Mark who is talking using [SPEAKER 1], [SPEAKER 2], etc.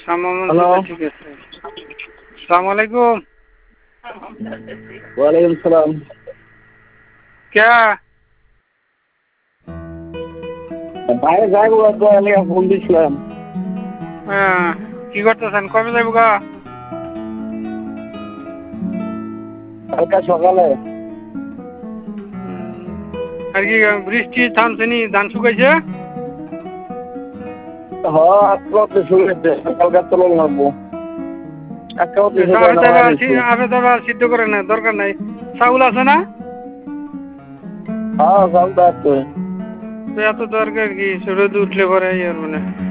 [SPEAKER 1] Hello.
[SPEAKER 2] ঠিক আছে। আসসালামু আলাইকুম।
[SPEAKER 1] ওয়ালাইকুম সালাম।
[SPEAKER 2] কে?
[SPEAKER 1] বাইরে যাইবো তো আমি ফোন দিছিলাম।
[SPEAKER 2] কি করতেছেন? কবে যাইব গা?
[SPEAKER 1] কালকে সকালে।
[SPEAKER 2] আর কি বৃষ্টি থামছেনি? ধান শুকাইছে?
[SPEAKER 1] হ্যাঁ আজকে শুরু হয়েছে, কালকে তো লোক লাগবো। একটা দিছে
[SPEAKER 2] আপে
[SPEAKER 1] না
[SPEAKER 2] তবে
[SPEAKER 1] দিছে।
[SPEAKER 2] সিদ্ধ করে না, দরকার নাই। চাউল আছে না?
[SPEAKER 1] হ্যাঁ চালটা আছে।
[SPEAKER 2] তো এত দরকার কি? রোদ উঠলে পরে মানে